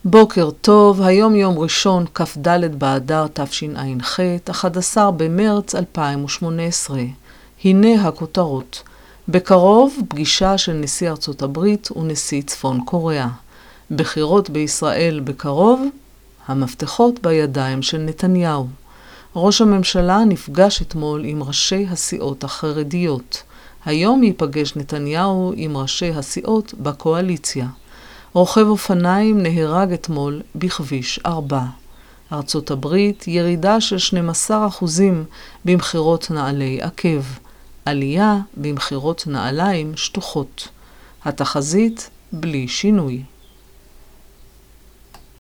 בוקר טוב, היום יום ראשון, כ"ד באדר תשע"ח, 11 במרץ 2018. הנה הכותרות. בקרוב פגישה של נשיא ארצות הברית ונשיא צפון קוריאה. בחירות בישראל בקרוב, המפתחות בידיים של נתניהו. ראש הממשלה נפגש אתמול עם ראשי הסיעות החרדיות. היום ייפגש נתניהו עם ראשי הסיעות בקואליציה. רוכב אופניים נהרג אתמול בכביש 4. ארצות הברית ירידה של 12% במחירות נעלי עקב. עלייה במחירות נעליים שטוחות. התחזית בלי שינוי.